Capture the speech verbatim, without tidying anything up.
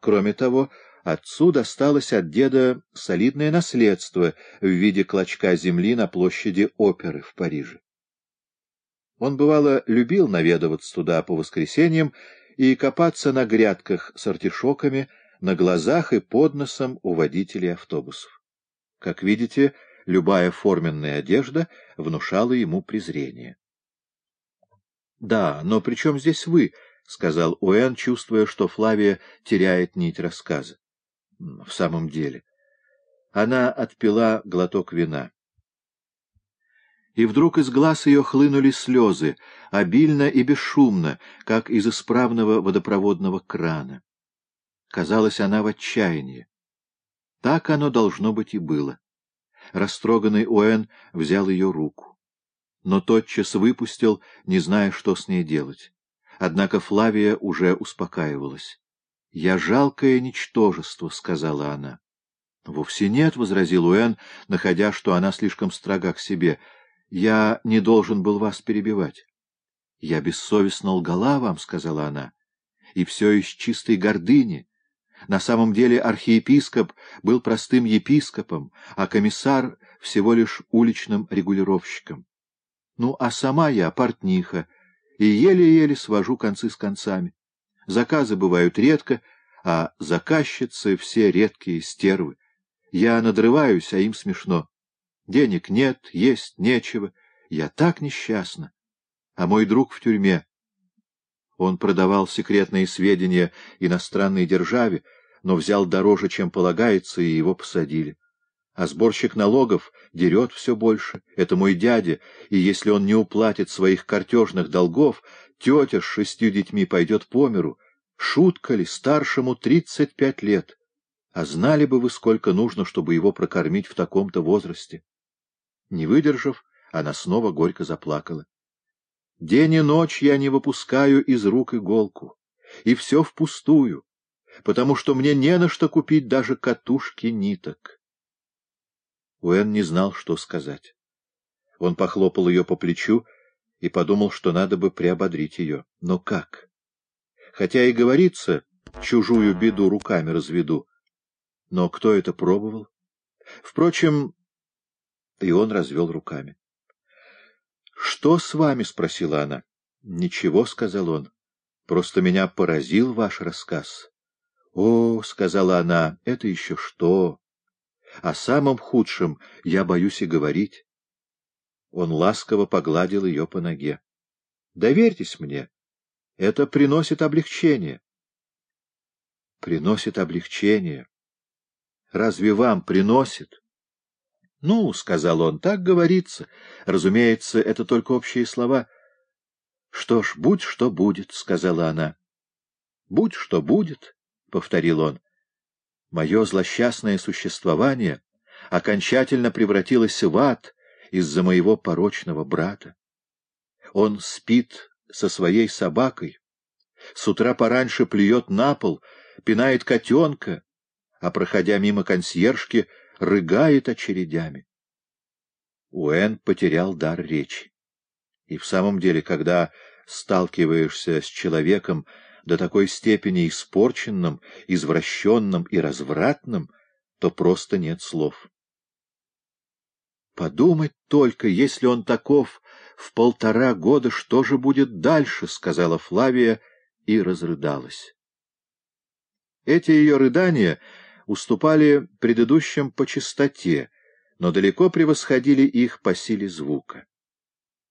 Кроме того, отцу досталось от деда солидное наследство в виде клочка земли на площади Оперы в Париже. Он, бывало, любил наведываться туда по воскресеньям и копаться на грядках с артишоками на глазах и под носом у водителей автобусов. Как видите, любая форменная одежда внушала ему презрение. — Да, но при чем здесь вы? — сказал Уэн, чувствуя, что Флавия теряет нить рассказа. — В самом деле. Она отпила глоток вина. И вдруг из глаз ее хлынули слезы, обильно и бесшумно, как из исправного водопроводного крана. Казалось, она в отчаянии. Так оно должно быть и было. Растроганный Уэн взял ее руку, но тотчас выпустил, не зная, что с ней делать. Однако Флавия уже успокаивалась. — Я жалкое ничтожество, — сказала она. — Вовсе нет, — возразил Уэн, находя, что она слишком строга к себе. — Я не должен был вас перебивать. — Я бессовестно лгала вам, — сказала она, — и все из чистой гордыни. На самом деле архиепископ был простым епископом, а комиссар — всего лишь уличным регулировщиком. Ну, а сама я портниха, и еле-еле свожу концы с концами. Заказы бывают редко, а заказчицы все редкие стервы. Я надрываюсь, а им смешно. Денег нет, есть нечего. Я так несчастна. А мой друг в тюрьме. Он продавал секретные сведения иностранной державе, но взял дороже, чем полагается, и его посадили. А сборщик налогов дерет все больше. Это мой дядя, и если он не уплатит своих картежных долгов, тетя с шестью детьми пойдет по миру. Шутка ли, старшему тридцать пять лет. А знали бы вы, сколько нужно, чтобы его прокормить в таком-то возрасте? Не выдержав, она снова горько заплакала. День и ночь я не выпускаю из рук иголку, и все впустую, потому что мне не на что купить даже катушки ниток. Уэн не знал, что сказать. Он похлопал ее по плечу и подумал, что надо бы приободрить ее. Но как? Хотя и говорится, чужую беду руками разведу. Но кто это пробовал? Впрочем, и он развел руками. — Что с вами? — спросила она. — Ничего, — сказал он. — Просто меня поразил ваш рассказ. — О, — сказала она, — это еще что? О самом худшем я боюсь и говорить. Он ласково погладил ее по ноге. — Доверьтесь мне. Это приносит облегчение. — Приносит облегчение. Разве вам приносит? — Ну, — сказал он, — так говорится. Разумеется, это только общие слова. — Что ж, будь что будет, — сказала она. — Будь что будет, — повторил он. Мое злосчастное существование окончательно превратилось в ад из-за моего порочного брата. Он спит со своей собакой, с утра пораньше плюет на пол, пинает котенка, а, проходя мимо консьержки, рыгает очередями. Уэн потерял дар речи. И в самом деле, когда сталкиваешься с человеком до такой степени испорченным, извращенным и развратным, то просто нет слов. «Подумать только, если он таков в полтора года, что же будет дальше?» — сказала Флавия и разрыдалась. Эти ее рыдания уступали предыдущим по частоте, но далеко превосходили их по силе звука.